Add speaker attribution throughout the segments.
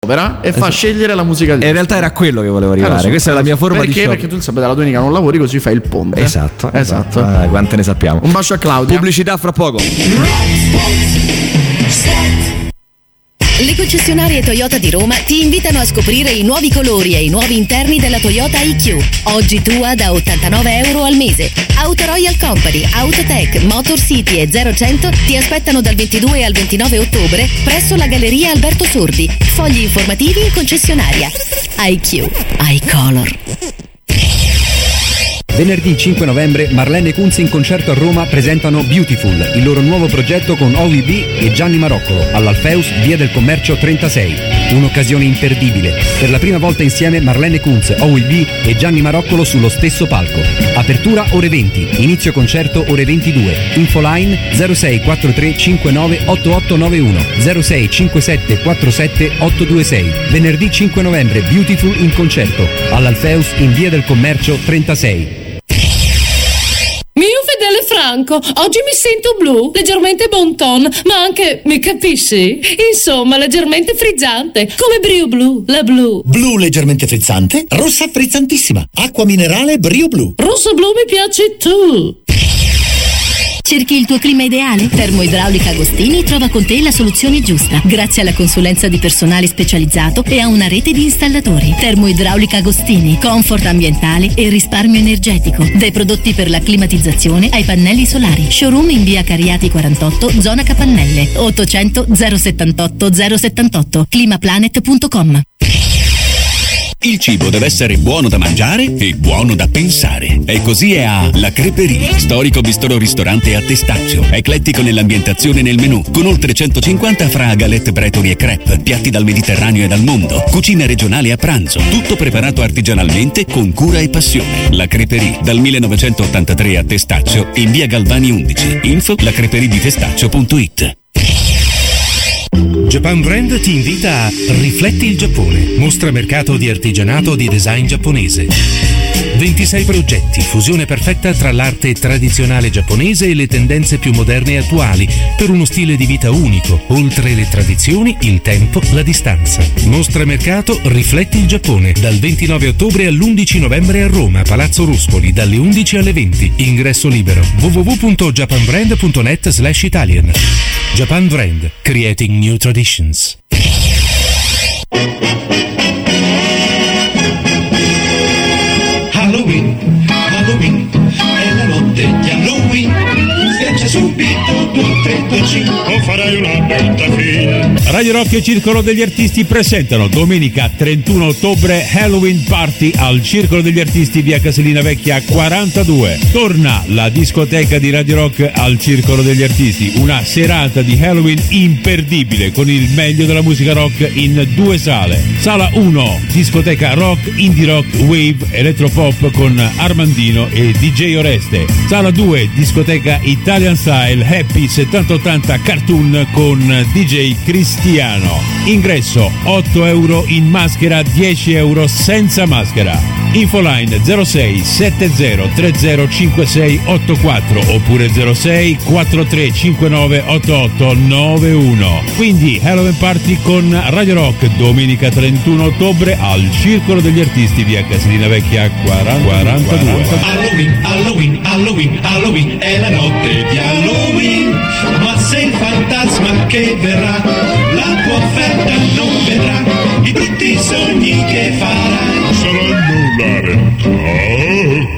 Speaker 1: opera e fa scegliere la musica di...
Speaker 2: In realtà era quello che volevo arrivare. Questa è la mia forma di show.
Speaker 1: Perché tu il sabato e la domenica non lavori, così fai il ponte.
Speaker 2: Esatto. Quante ne sappiamo.
Speaker 1: Un bacio a Claudia.
Speaker 2: Pubblicità fra poco.
Speaker 3: Le concessionarie Toyota di Roma ti invitano a scoprire i nuovi colori e i nuovi interni della Toyota IQ. Oggi tua da €89 al mese. Auto Royal Company, Autotech, Motor City e 0100 ti aspettano dal 22 al 29 ottobre presso la Galleria Alberto Sordi. Fogli informativi in concessionaria. IQ, iColor.
Speaker 4: Venerdì 5 novembre Marlene Kunz in concerto a Roma presentano Beautiful, il loro nuovo progetto con OVB e Gianni Maroccolo, all'Alfeus, via del Commercio 36. Un'occasione imperdibile. Per la prima volta insieme Marlene Kunz, OVB e Gianni Maroccolo sullo stesso palco. Apertura ore 20, inizio concerto ore 22. Infoline 0643 59 8891 0657 47 826. Venerdì 5 novembre Beautiful in concerto all'Alfeus in via del Commercio 36.
Speaker 5: Mio fedele Franco, oggi mi sento blu, leggermente bon ton, ma anche, mi capisci? Insomma, leggermente frizzante, come Brio Blu, la blu.
Speaker 6: Blu leggermente frizzante, rossa frizzantissima, acqua minerale Brio Blu.
Speaker 5: Rosso blu mi piaci tu.
Speaker 3: Cerchi il tuo clima ideale? Termoidraulica Agostini trova con te la soluzione giusta, grazie alla consulenza di personale specializzato e a una rete di installatori. Termoidraulica Agostini, comfort ambientale e risparmio energetico. Dai prodotti per la climatizzazione ai pannelli solari. Showroom in via Cariati 48, zona Capannelle. 800 078 078. Climaplanet.com.
Speaker 7: Il cibo deve essere buono da mangiare e buono da pensare. E così è a La Creperie, storico bistro ristorante a Testaccio, eclettico nell'ambientazione e nel menù, con oltre 150 fra galette, bretoli e crepe, piatti dal Mediterraneo e dal mondo, cucina regionale a pranzo, tutto preparato artigianalmente con cura e passione. La Creperie, dal 1983 a Testaccio, in via Galvani 11. Info lacreperieditestaccio.it.
Speaker 8: Japan Brand ti invita a Rifletti il Giappone, mostra mercato di artigianato di design giapponese. 26 progetti, fusione perfetta tra l'arte tradizionale giapponese e le tendenze più moderne e attuali, per uno stile di vita unico, oltre le tradizioni, il tempo, la distanza. Mostra mercato Rifletti il Giappone, dal 29 ottobre all'11 novembre a Roma, Palazzo Ruspoli, dalle 11 alle 20. Ingresso libero. www.japanbrand.net/Italian. Japan Brand, creating new traditions.
Speaker 9: Halloween, Halloween, è la notte di Halloween. Schiaccia subito 235 o farai una brutta fine.
Speaker 10: Radio Rock e Circolo degli Artisti presentano domenica 31 ottobre Halloween Party al Circolo degli Artisti via Casilina Vecchia 42. Torna la discoteca di Radio Rock al Circolo degli Artisti, una serata di Halloween imperdibile con il meglio della musica rock in 2 sale. Sala 1, discoteca rock, indie rock, wave, electropop con Armandino e DJ Oreste. Sala 2, discoteca Italian Style, happy 70-80 cartoon con DJ Cristiano. Ingresso €8 in maschera, €10 senza maschera. Infoline 06 70 30 56 84 oppure 06 43 59 88 91. Quindi Halloween Party con Radio Rock domenica 31 ottobre al Circolo degli Artisti via Casilina Vecchia 42.
Speaker 9: Halloween, Halloween, Halloween, Halloween, è la notte di Halloween. Ma sei il fantasma che verrà, la tua offerta non vedrà, i brutti sogni che farai saranno la realtà.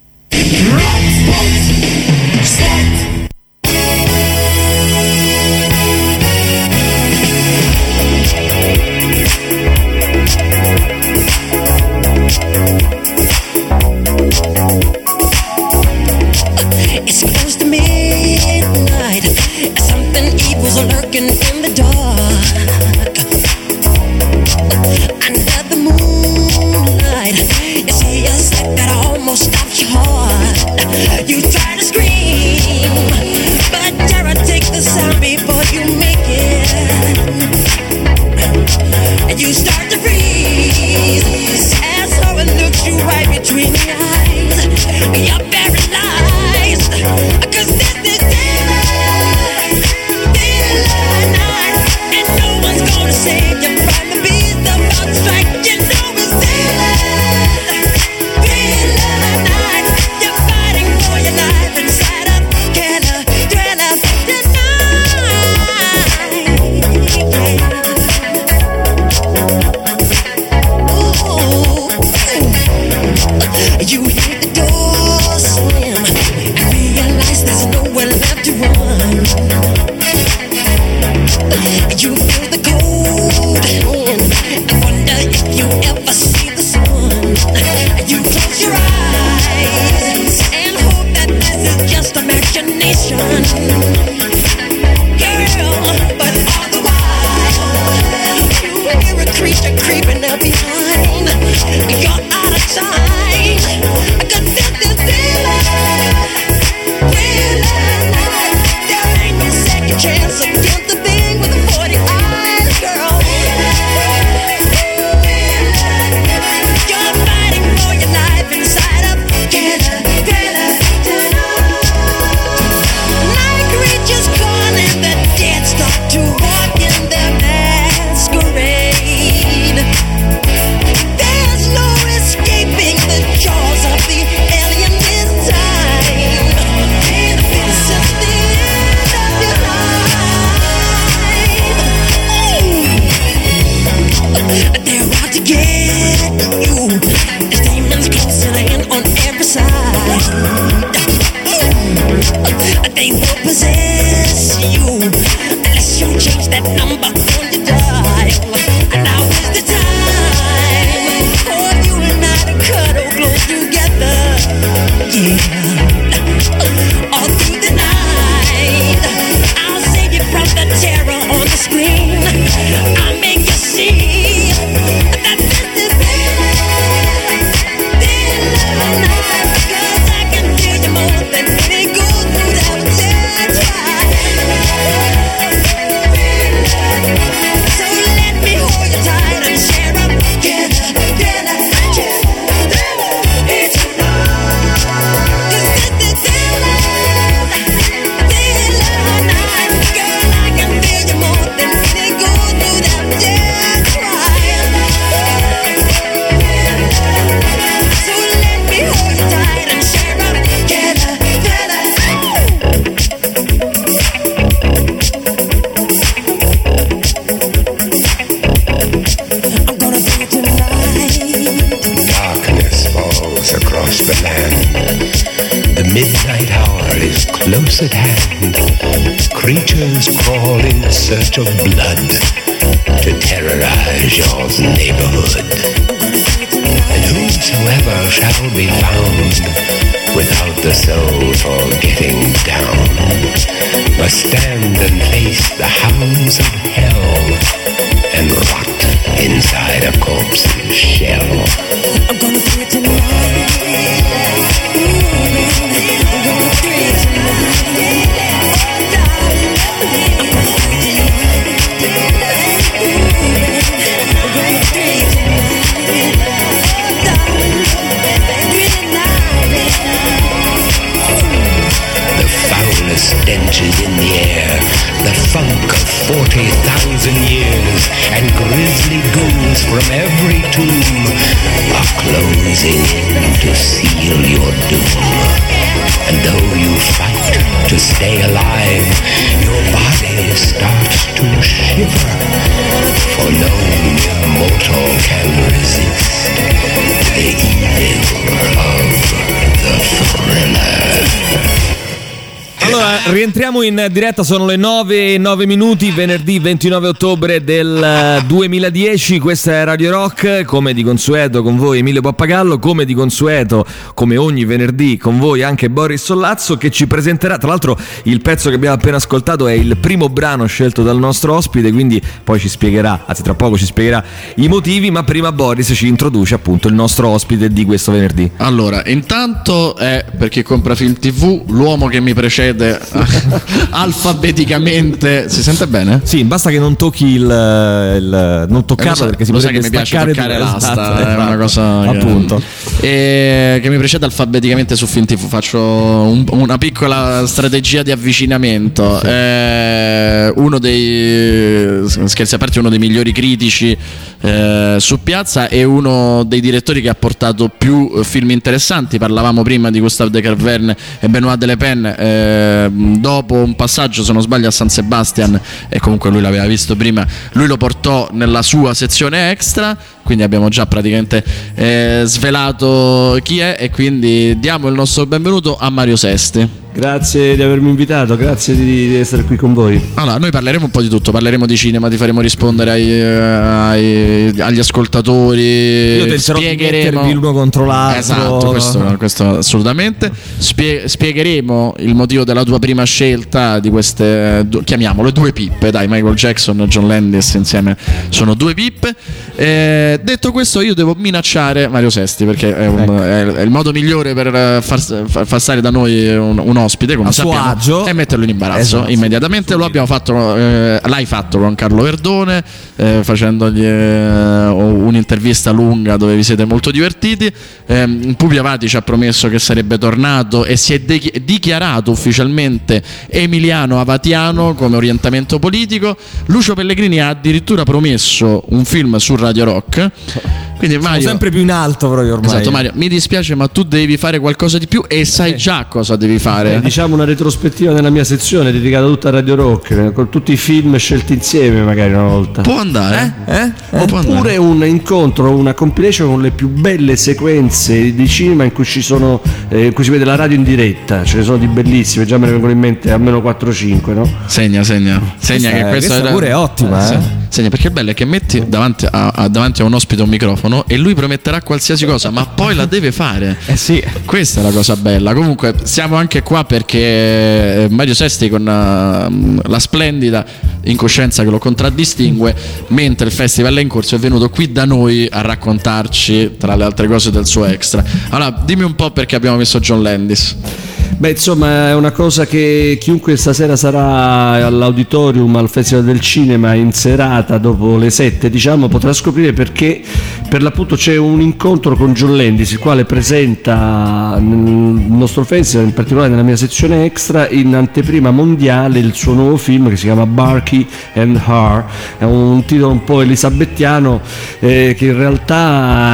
Speaker 11: It's close to midnight. Something evil's lurking in the dark. Under the moonlight, you see a sight that almost stops your heart. You try to scream, but terror takes the sound before you make it. And you start to freeze as someone looks you right between the eyes. You're paralyzed, 'cause this is daylight, daylight night, and no one's gonna save you from the beast. creature creeping up behind. You're out of time. I can feel this feeling. There ain't no second chance against the thing with the 40 eyes, girl. You're fighting for your life inside of night creatures calling, the dead start to walk in their masquerade. There's no escaping the jaws of the alien this time. This is the end of your life. They're out to get you. There's demons closing in on every side. They will possess you unless you change that number on your dial. And now is the time for you and I to cuddle close together. Yeah, all through the night I'll save you from the terror on the screen. I'll make you see that this is because I can feel you more than any gold through that dead time. So let me hold you tight and share up together. It's enough. 'Cause this is night. Girl, I can feel you more than any gold through that dead time. So let me hold you tight and share up together. I'm gonna do it tonight.
Speaker 12: Darkness falls across the land. The midnight hour is close at hand. Creatures crawl in search of blood to terrorize your neighborhood. And whosoever shall be found without the soul for getting down must stand and face the hounds of hell and rot inside a corpse's shell.
Speaker 11: I'm gonna do it tonight. I'm gonna do it tonight.
Speaker 12: The foulest stenches in the air, the funk of 40,000 years, and grisly ghouls from every tomb are closing in to seal your doom. And though you fight to stay alive, your body starts to shiver, for no mere mortal can resist the evil of the thriller.
Speaker 2: Allora, rientriamo in diretta, sono le 9:09, venerdì 29 ottobre del 2010, questa è Radio Rock, come di consueto con voi Emilio Pappagallo, come di consueto, come ogni venerdì con voi anche Boris Sollazzo, che ci presenterà, tra l'altro il pezzo che abbiamo appena ascoltato è il primo brano scelto dal nostro ospite, quindi poi ci spiegherà, anzi tra poco ci spiegherà i motivi, ma prima Boris ci introduce appunto il nostro ospite di questo venerdì.
Speaker 1: Allora, intanto è, per chi compra Film TV, l'uomo che mi precede alfabeticamente. Si sente bene?
Speaker 2: Sì, basta che non tocchi non toccarlo, perché si potrebbe
Speaker 1: che mi piace toccare l'asta,
Speaker 2: esatto,
Speaker 1: è una cosa
Speaker 2: appunto
Speaker 1: che mi precede alfabeticamente su Film TV. Faccio una piccola strategia di avvicinamento. Uno dei, scherzi a parte, uno dei migliori critici su piazza e uno dei direttori che ha portato più film interessanti. Parlavamo prima di Gustave de Carverne e Benoît Delepen. Dopo un passaggio, se non sbaglio, a San Sebastian, e comunque lui l'aveva visto prima, lui lo portò nella sua sezione extra. quindi abbiamo già praticamente svelato chi è, e quindi diamo il nostro benvenuto a Mario Sesti.
Speaker 13: Grazie di avermi invitato, grazie di essere qui con voi.
Speaker 1: Allora, noi parleremo un po' di tutto, parleremo di cinema, ti faremo rispondere agli ascoltatori.
Speaker 2: Io tenterò di mettervi uno contro l'altro.
Speaker 1: Esatto, questo assolutamente. Spiegheremo il motivo della tua prima scelta di queste, chiamiamole due pippe, dai, Michael Jackson e John Landis insieme sono due pippe. Detto questo, io devo minacciare Mario Sesti, perché è il modo migliore per far stare da noi un ospite, come sappiamo, e metterlo in imbarazzo immediatamente. Lo abbiamo fatto, l'hai fatto con Carlo Verdone, facendogli un'intervista lunga dove vi siete molto divertiti. Pupi Avati ci ha promesso che sarebbe tornato e si è dichiarato ufficialmente emiliano avatiano come orientamento politico. Lucio Pellegrini ha addirittura promesso un film su Radio Rock. Quindi Mario,
Speaker 2: siamo sempre più in alto proprio ormai.
Speaker 1: Esatto, Mario, mi dispiace, ma tu devi fare qualcosa di più e sai già cosa devi fare.
Speaker 13: Diciamo una retrospettiva nella mia sezione dedicata tutta a Radio Rock, con tutti i film scelti insieme magari una volta.
Speaker 1: Può andare?
Speaker 13: Oppure un incontro, una compilation con le più belle sequenze di cinema in cui ci sono in cui si vede la radio in diretta. Ce ne sono di bellissime, già me ne vengono in mente almeno 4-5, no?
Speaker 1: Segna che questa
Speaker 2: pure è ottima,
Speaker 1: Segna, perché il bello è che metti davanti a un ospite un microfono e lui prometterà qualsiasi cosa, ma poi la deve fare.
Speaker 2: Sì.
Speaker 1: Questa è la cosa bella. Comunque siamo anche qua perché Mario Sesti, con la splendida incoscienza che lo contraddistingue, mentre il festival è in corso, è venuto qui da noi a raccontarci, tra le altre cose, del suo extra. Allora, dimmi un po' perché abbiamo messo John Landis.
Speaker 13: Beh, insomma, è una cosa che chiunque stasera sarà all'auditorium al Festival del Cinema in serata dopo le 7, diciamo, potrà scoprire perché per l'appunto c'è un incontro con John Landis, il quale presenta nel nostro festival, in particolare nella mia sezione extra, in anteprima mondiale il suo nuovo film che si chiama Barky and Hare. È un titolo un po' elisabettiano che in realtà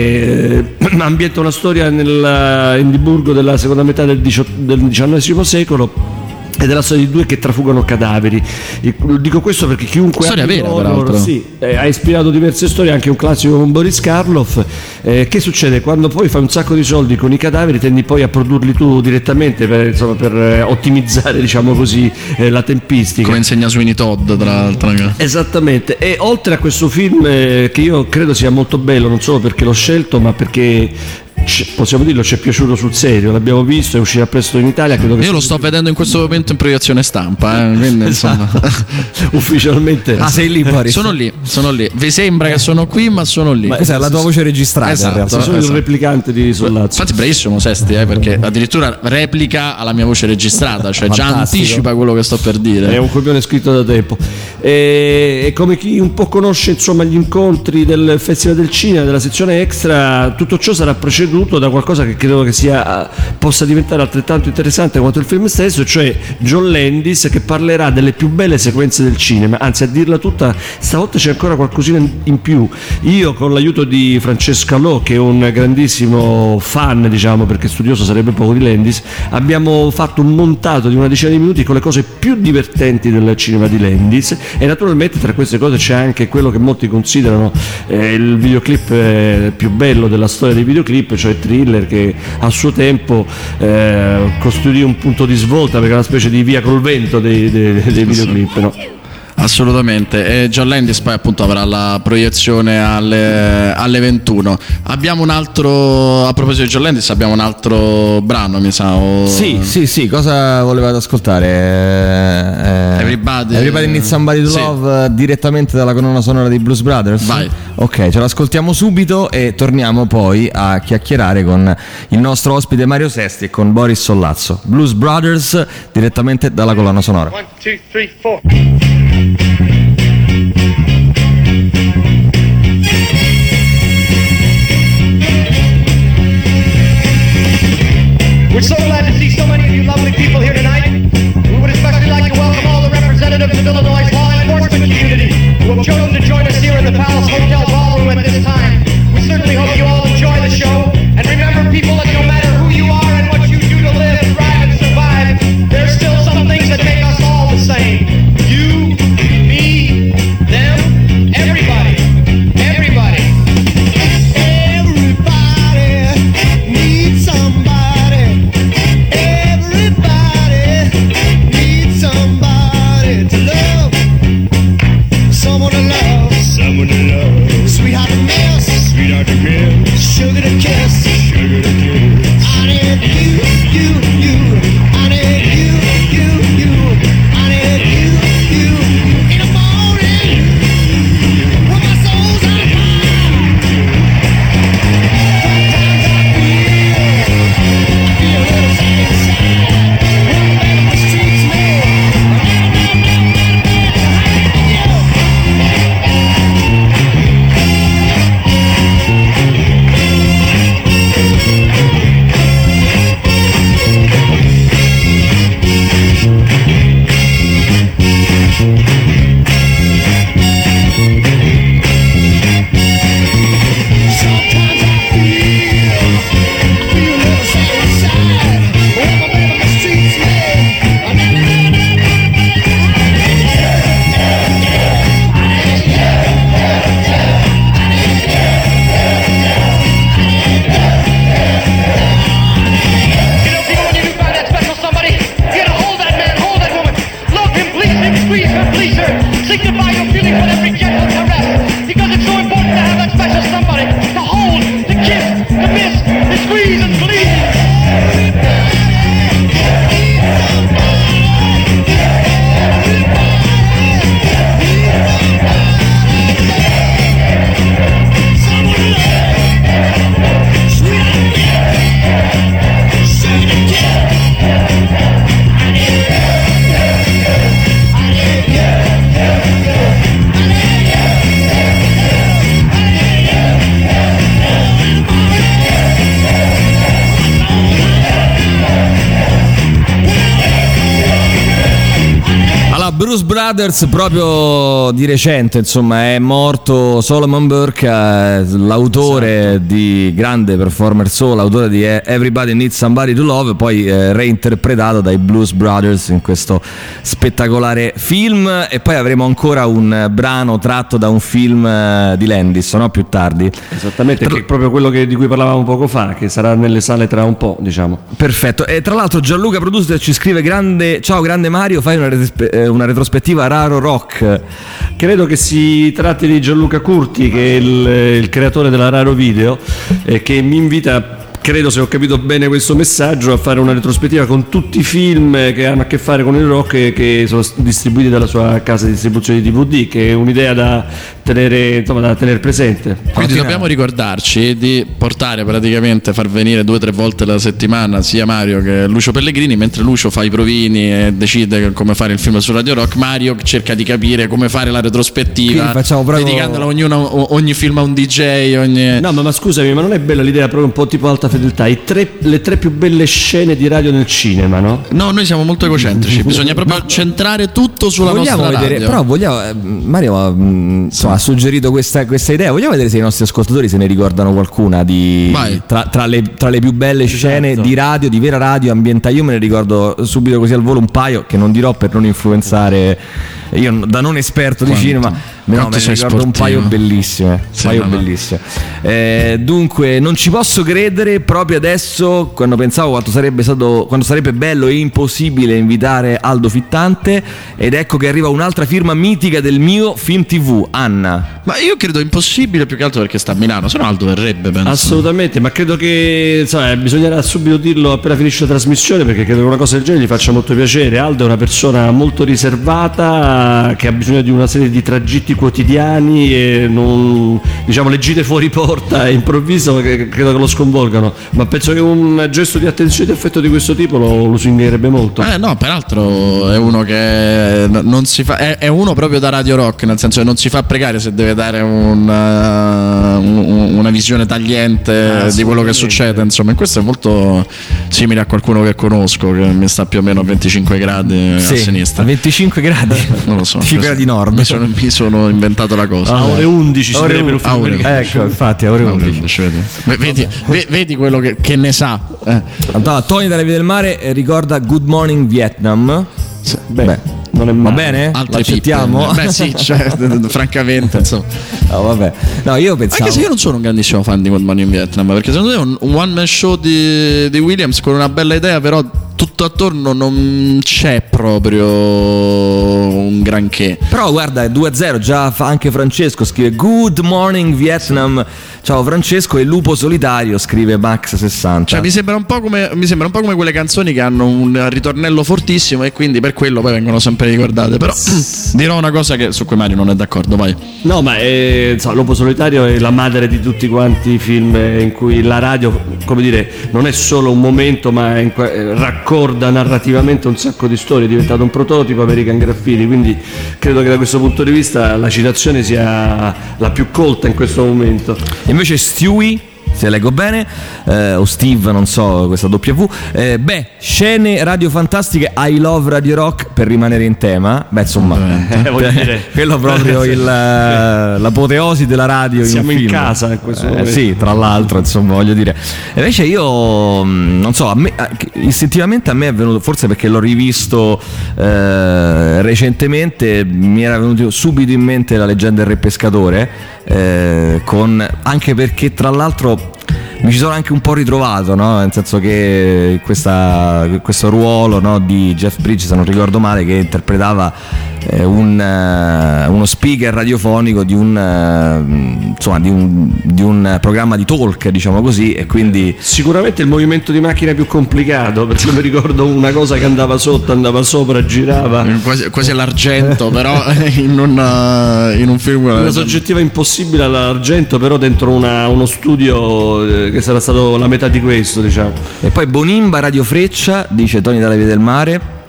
Speaker 13: ambienta una storia nel Edimburgo della seconda metà del XIX secolo, ed è la storia di due che trafugano cadaveri. Dico questo perché chiunque
Speaker 1: storia vera, peraltro.
Speaker 13: Ha ispirato diverse storie, anche un classico con Boris Karloff. Che succede? Quando poi fai un sacco di soldi con i cadaveri, tendi poi a produrli tu direttamente per ottimizzare, diciamo così, la tempistica,
Speaker 1: come insegna Sweeney Todd, tra l'altro.
Speaker 13: Esattamente. E oltre a questo film che io credo sia molto bello, non solo perché l'ho scelto, ma perché possiamo dirlo, ci è piaciuto sul serio, l'abbiamo visto, è uscito presto in Italia, credo che
Speaker 1: io lo sto vedendo in questo momento in proiezione stampa, quindi insomma
Speaker 13: ufficialmente.
Speaker 2: Sei lì, Boris?
Speaker 1: Sono lì. Vi sembra che sono qui, ma sono lì.
Speaker 2: Ma questa è la tua voce registrata,
Speaker 1: esatto,
Speaker 13: sono il replicante di Sollazzo.
Speaker 1: Infatti bravissimo Sesti, perché addirittura replica alla mia voce registrata, cioè già anticipa quello che sto per dire.
Speaker 13: È un copione scritto da tempo. E come chi un po' conosce, insomma, gli incontri del Festival del Cinema, della sezione extra, tutto ciò sarà preceduto da qualcosa che credo che possa diventare altrettanto interessante quanto il film stesso, cioè John Landis, che parlerà delle più belle sequenze del cinema. Anzi, a dirla tutta, stavolta c'è ancora qualcosina in più. Io, con l'aiuto di Francesca Lo, che è un grandissimo fan, diciamo, perché studioso sarebbe poco, di Landis, abbiamo fatto un montato di una decina di minuti con le cose più divertenti del cinema di Landis, e naturalmente tra queste cose c'è anche quello che molti considerano il videoclip più bello della storia dei videoclip, cioè Thriller, che a suo tempo costruì un punto di svolta, perché è una specie di via col vento dei videoclip, no?
Speaker 1: Assolutamente. E John Landis poi appunto avrà la proiezione alle 21. Abbiamo un altro, a proposito di John Landis, abbiamo un altro brano, mi sa.
Speaker 2: Sì, cosa volevate ascoltare? Everybody Needs Somebody to Love, direttamente dalla colonna sonora di Blues Brothers.
Speaker 1: Vai.
Speaker 2: Ok, ce l'ascoltiamo subito e torniamo poi a chiacchierare con il nostro ospite Mario Sesti e con Boris Sollazzo. Blues Brothers, direttamente dalla colonna sonora.
Speaker 14: 1, 2, 3, 4. We're so glad to see so many of you lovely people here tonight. We would especially like to welcome all the representatives of Illinois' law enforcement community who have chosen to join us here in the Palace Hotel Ballroom at this time. We certainly hope you all enjoy the show. And remember, people, that no matter who you are and what you do to live, thrive, and survive, there's still some things that make us all the same. You, me, them, everybody. Everybody.
Speaker 2: Blues Brothers proprio di recente, insomma, è morto Solomon Burke, l'autore di grande performer soul, l'autore di Everybody Needs Somebody to Love, poi reinterpretato dai Blues Brothers in questo spettacolare film. E poi avremo ancora un brano tratto da un film di Landis, no? Più tardi.
Speaker 13: Esattamente, che è proprio quello di cui parlavamo poco fa, che sarà nelle sale tra un po', diciamo.
Speaker 2: Perfetto. E tra l'altro Gianluca Producer ci scrive: ciao grande Mario, fai una retrospettiva Raro Rock.
Speaker 13: Credo che si tratti di Gianluca Curti, che è il creatore della Raro Video, che mi invita, credo, se ho capito bene questo messaggio, a fare una retrospettiva con tutti i film che hanno a che fare con il rock e che sono distribuiti dalla sua casa di distribuzione di DVD, che è un'idea da tenere presente.
Speaker 1: Quindi dobbiamo ricordarci di portare, praticamente far venire 2 o 3 volte alla settimana sia Mario che Lucio Pellegrini, mentre Lucio fa i provini e decide come fare il film su Radio Rock, Mario cerca di capire come fare la retrospettiva, dedicandola ogni film a un DJ,
Speaker 13: No, ma scusami, ma non è bella l'idea proprio un po' tipo Alta Fedeltà, le 3 più belle scene di radio nel cinema, no?
Speaker 1: No, noi siamo molto egocentrici, bisogna proprio centrare tutto sulla nostra radio.
Speaker 2: Però Mario ha suggerito questa idea. Vogliamo vedere se i nostri ascoltatori se ne ricordano qualcuna tra le più belle scene di radio, di vera radio ambientale. Io me ne ricordo subito così al volo un paio, che non dirò per non influenzare, io da non esperto di cinema, me ne ricordo un paio bellissime. Dunque, non ci posso credere proprio adesso, quando pensavo quando sarebbe bello e impossibile invitare Aldo Fittante, ed ecco che arriva un'altra firma mitica del mio film TV, Anna.
Speaker 1: Ma io credo impossibile, più che altro perché sta a Milano, se no Aldo verrebbe, penso.
Speaker 13: Assolutamente, ma credo che bisognerà subito dirlo appena finisce la trasmissione, perché credo che una cosa del genere gli faccia molto piacere. Aldo è una persona molto riservata, che ha bisogno di una serie di tragitti quotidiani e non, diciamo, le gite fuori porta e improvviso che credo che lo sconvolgano, ma penso che un gesto di attenzione e di affetto di questo tipo lo lusingherebbe molto.
Speaker 1: No, peraltro è uno che non si fa, è uno proprio da Radio Rock, nel senso che non si fa pregare se deve dare una visione tagliente di quello che succede, insomma. E questo è molto simile a qualcuno che conosco, che mi sta più o meno a 25 gradi a sinistra.
Speaker 2: A 25 gradi?
Speaker 1: Non lo so.
Speaker 2: 25 gradi nord.
Speaker 1: Mi sono inventato la cosa.
Speaker 13: A ore 11 si deve
Speaker 2: ecco, infatti, a ore 11.
Speaker 1: Vedi quello che ne sa.
Speaker 2: Tony dalle Vie del Mare ricorda Good Morning Vietnam. Beh, non è male. Va bene? Accettiamo?
Speaker 1: Beh sì, francamente, insomma.
Speaker 2: No, vabbè. No, io pensavo,
Speaker 1: anche se io non sono un grandissimo fan di Good Morning Vietnam, perché secondo me è un one man show di Williams con una bella idea, però tutto attorno non c'è proprio un granché.
Speaker 2: Però guarda, 2-0, già anche Francesco scrive Good Morning Vietnam. Ciao Francesco. E Lupo Solitario scrive Max60.
Speaker 1: Cioè mi sembra un po' come quelle canzoni che hanno un ritornello fortissimo e quindi per quello poi vengono sempre ricordate. Però dirò una cosa su cui Mario non è d'accordo, vai.
Speaker 13: No, ma Lupo Solitario è la madre di tutti quanti i film in cui la radio, come dire, non è solo un momento, ma raccorda narrativamente un sacco di storie. È diventato un prototipo American Graffiti, quindi credo che da questo punto di vista la citazione sia la più colta in questo momento.
Speaker 2: Invece Stewie, se leggo bene, o Steve, non so, questa W, scene radio fantastiche, I love Radio Rock, per rimanere in tema. Beh, insomma,
Speaker 13: voglio dire,
Speaker 2: quello proprio l'apoteosi della radio.
Speaker 13: Siamo
Speaker 2: in
Speaker 13: in casa in questo momento.
Speaker 2: Sì, tra l'altro, insomma, voglio dire. Invece io non so, istintivamente a me è venuto, forse perché l'ho rivisto recentemente, mi era venuto subito in mente La leggenda del re pescatore, anche perché tra l'altro mi ci sono anche un po' ritrovato, no? Nel senso che questo ruolo, no, di Jeff Bridges, se non ricordo male, che interpretava uno speaker radiofonico di un programma di talk, diciamo così, e quindi
Speaker 13: sicuramente il movimento di macchina più complicato, perché mi ricordo una cosa che andava sotto, andava sopra, girava
Speaker 1: quasi all'argento, però in un film
Speaker 13: una soggettiva impossibile all'argento, però dentro uno studio che sarà stato la metà di questo, diciamo.
Speaker 2: E poi Bonimba Radio Freccia, dice Tony dalla Via del Mare.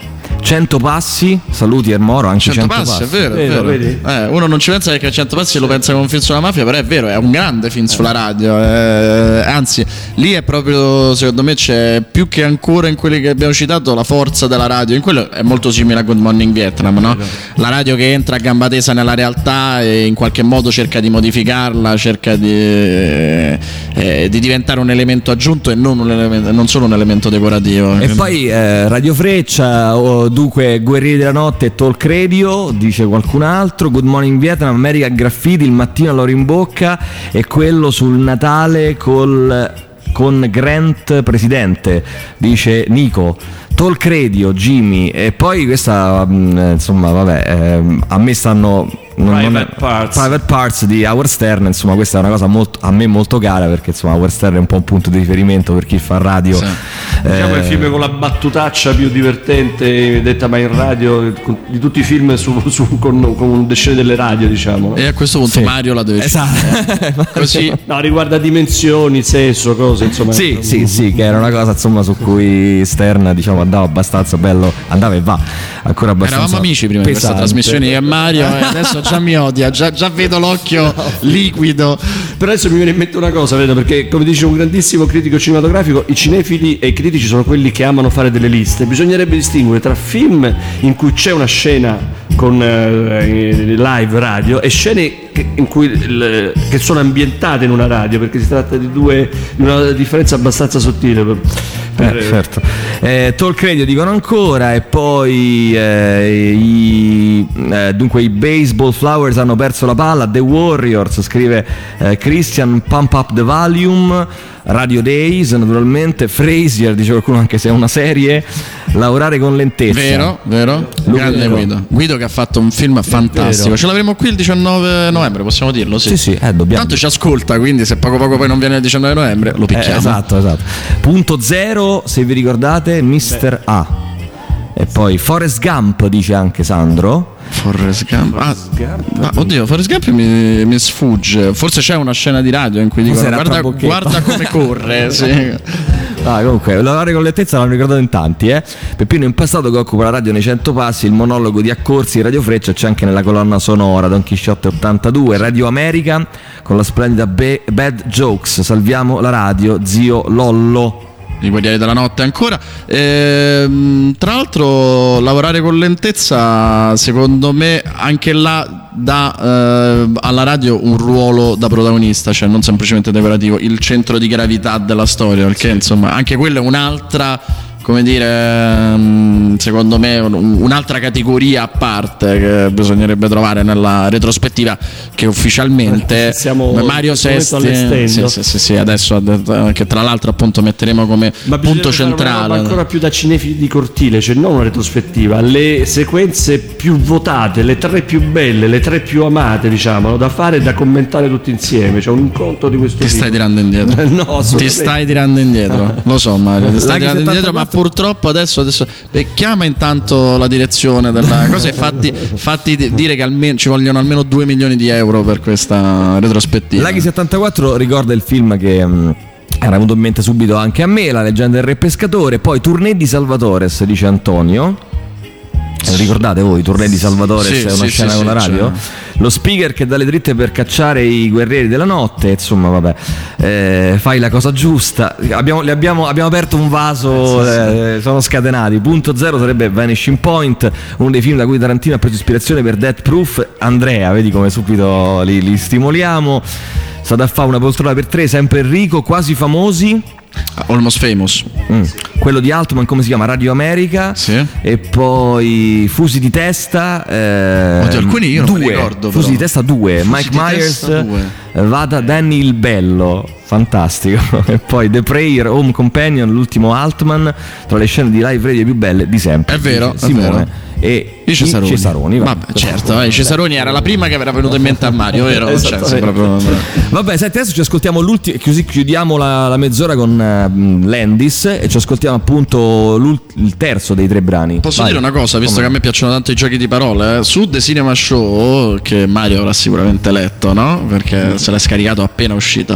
Speaker 2: 100 passi, saluti Ermoro, anche 100 passi.
Speaker 1: È vero, è vero.
Speaker 13: Vedi?
Speaker 1: Uno non ci pensa perché 100 passi lo pensa come un film sulla mafia, però è vero, è un grande film sulla radio. Anzi, lì è proprio, secondo me, c'è più che ancora in quelli che abbiamo citato la forza della radio. In quello è molto simile a Good Morning Vietnam, no? La radio che entra a gamba tesa nella realtà e in qualche modo cerca di modificarla, cerca di diventare un elemento aggiunto e non solo un elemento decorativo.
Speaker 2: E poi Radio Freccia, dunque Guerrieri della Notte e Talk Radio, dice qualcun altro. Good Morning Vietnam, America Graffiti, il mattino all'ora in bocca, e quello sul Natale con Grant presidente, dice Nico. Talk Radio, Jimmy. E poi questa insomma vabbè, a me stanno Private Parts di Howard Stern, insomma questa è una cosa a me molto cara, perché insomma Howard Stern è un po' un punto di riferimento per chi fa radio.
Speaker 13: Sì. Diciamo il film con la battutaccia più divertente detta mai in radio di tutti i film con le scene delle radio, diciamo.
Speaker 1: E a questo punto sì. Mario la deve
Speaker 2: così.
Speaker 13: No, riguarda dimensioni, sesso, cose, insomma.
Speaker 2: Sì, che era una cosa insomma su cui Stern, diciamo, andava abbastanza bello, andava e va ancora abbastanza.
Speaker 1: Eravamo amici prima pesante. Di questa trasmissione di Mario e adesso già mi odia, già vedo l'occhio liquido.
Speaker 13: Però adesso mi viene in mente una cosa, vedo, perché come dice un grandissimo critico cinematografico, i cinefili e i critici sono quelli che amano fare delle liste. Bisognerebbe distinguere tra film in cui c'è una scena con live radio e scene che sono ambientate in una radio, perché si tratta di una differenza abbastanza sottile.
Speaker 2: Certo. Talk Radio dicono ancora. E poi dunque i Baseball Flowers hanno perso la palla. The Warriors, scrive Christian, Pump Up the Volume. Radio Days, naturalmente. Frasier, dice qualcuno, anche se è una serie. Lavorare con lentezza.
Speaker 1: Vero. Grande Guido che ha fatto un film fantastico. Ce l'avremo qui il 19 novembre, possiamo dirlo?
Speaker 2: Sì, dobbiamo.
Speaker 1: Tanto ci ascolta, quindi se poco poi non viene il 19 novembre lo picchiamo.
Speaker 2: Esatto. Punto 0, se vi ricordate, Mr. A. E poi Forrest Gump, dice anche Sandro.
Speaker 1: Forrest Gump. Oddio, Forrest Gump mi sfugge. Forse c'è una scena di radio in cui dicono guarda come corre. Sì.
Speaker 2: Comunque, lavorare con lentezza l'hanno ricordato in tanti, Peppino Impastato, che occupa la radio nei 100 passi, il monologo di Accorsi, Radio Freccia, c'è anche nella colonna sonora Don Chisciotte 82, Radio America con la splendida Bad Jokes, salviamo la radio, zio Lollo.
Speaker 1: I Guerrieri della Notte ancora. Tra l'altro lavorare con lentezza secondo me anche là dà alla radio un ruolo da protagonista, cioè non semplicemente decorativo, il centro di gravità della storia, perché insomma anche quella è un'altra, come dire, secondo me un'altra categoria a parte che bisognerebbe trovare nella retrospettiva, che ufficialmente Mario Sesti sì, adesso che tra l'altro appunto metteremo come punto centrale.
Speaker 13: Ancora più da cinefili di cortile, cioè non una retrospettiva, le sequenze più votate, le 3 più belle, le 3 più amate, diciamo, da fare e da commentare tutti insieme, c'è un incontro di questo tipo.
Speaker 1: Stai tirando indietro.
Speaker 13: No,
Speaker 1: ti stai tirando indietro, lo so Mario, ti stai tirando indietro, ma purtroppo adesso chiama intanto la direzione della cosa e fatti dire che ci vogliono almeno 2 milioni di euro per questa retrospettiva.
Speaker 2: Laghi 74 ricorda il film che era venuto in mente subito anche a me, La leggenda del re pescatore. Poi Tournée di Salvatores, dice Antonio. Ricordate voi Tournée di Salvatores? È una scena con la radio, lo speaker che dà le dritte per cacciare i guerrieri della notte, insomma vabbè, fai la cosa giusta. Abbiamo aperto un vaso, sono scatenati. Punto 0 sarebbe Vanishing Point, uno dei film da cui Tarantino ha preso ispirazione per Death Proof. Andrea, vedi come subito li stimoliamo. State a fare una poltrona per 3, sempre Enrico. Quasi famosi,
Speaker 1: Almost Famous,
Speaker 2: quello di Altman, come si chiama? Radio America.
Speaker 1: Sì.
Speaker 2: E poi Fusi di testa,
Speaker 1: alcuni io non mi ricordo,
Speaker 2: Fusi di testa 2, Mike Myers, Vada Danny il Bello, fantastico. E poi The Prayer, Home Companion, l'ultimo Altman, tra le scene di live radio più belle di sempre.
Speaker 1: È vero,
Speaker 2: Simone.
Speaker 1: è vero.
Speaker 2: E
Speaker 1: i Cesaroni. Vabbè, certo, i Cesaroni era la prima che era venuta in mente a Mario, vero?
Speaker 2: Vabbè, senti, adesso ci ascoltiamo chiudiamo la mezz'ora con Landis e ci ascoltiamo appunto il terzo dei 3 brani.
Speaker 1: Posso dire una cosa, visto che a me piacciono tanto i giochi di parole, su The Cinema Show, che Mario avrà sicuramente letto, no? Perché se l'è scaricato appena uscito.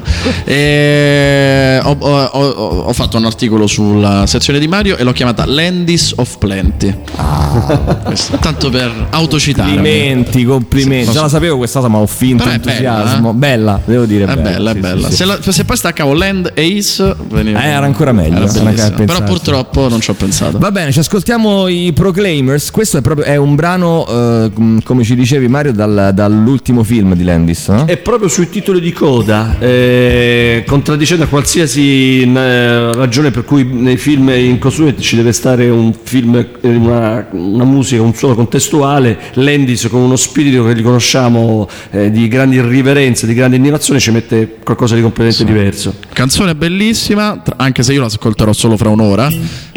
Speaker 1: Ho fatto un articolo sulla sezione di Mario e l'ho chiamata Landis of Plenty. Tanto per autocitarmi.
Speaker 2: Complimenti. Già la sapevo questa cosa, ma ho finto entusiasmo. Bella, devo dire.
Speaker 1: È bella.
Speaker 2: Sì.
Speaker 1: Se poi staccavo Land Ace veniva.
Speaker 2: Era ancora meglio.
Speaker 1: Però purtroppo non ci ho pensato.
Speaker 2: Va bene, ci ascoltiamo i Proclaimers. Questo è un brano, come ci dicevi Mario, dall'ultimo film di Landis, no?
Speaker 13: È proprio sui titoli di coda, contraddicendo a qualsiasi ragione per cui nei film in costume ci deve stare un film, una musica, un suono contestuale. Landis, con uno spirito che riconosciamo di grandi irriverenze, di grande innovazione, ci mette qualcosa di completamente diverso.
Speaker 1: Canzone bellissima, anche se io l'ascolterò solo fra un'ora.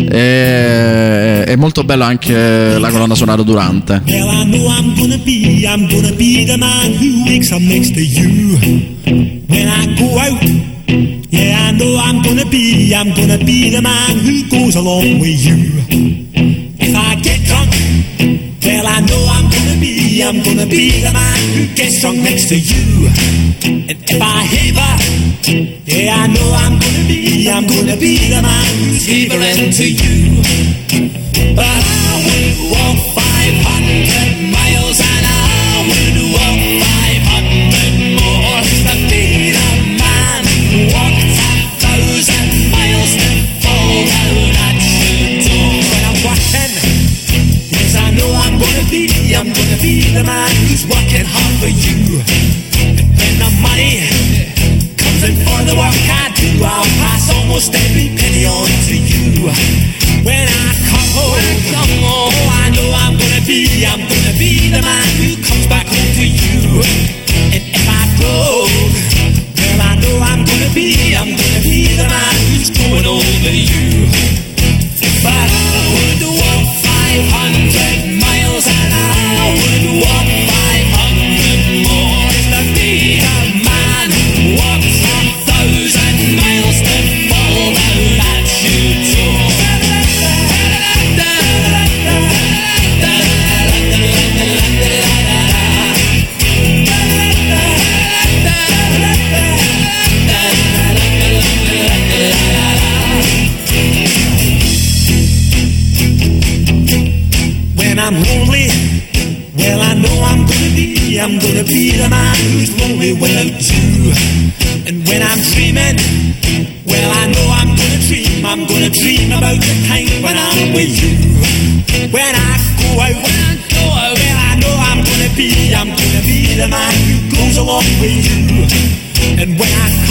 Speaker 1: È molto bella anche la colonna sonora durante.
Speaker 11: Well, I know I'm gonna be the man who wakes up next to you when I go out. Yeah, I know I'm gonna be the man who goes along with you. If I get drunk, well, I know I'm gonna be the man who gets drunk next to you. And if I haver, yeah, I know I'm gonna be the man who's havering to you. But I would walk 500 miles and I would walk 500 more to be the man who walked 1,000 miles to fall down at your door. When I'm walking, yes, I know I'm gonna be the man who's working hard for you. And when the money comes in for the work I do, I'll pass almost every penny on to you. When I come home, I know I'm gonna be the man who comes back home to you. And if I go, well, I know I'm gonna be the man who's going over you. But I would walk 500 miles and I would walk 500 more to be the man who walks 1,000 miles to fall down at your door. When I'm lonely, well, I know I'm gonna be the man who's lonely without you. And when I'm dreaming, well, I know I'm gonna dream about the time when I'm with you. When I go out, well, I know I'm gonna be the man who goes along with you. And when I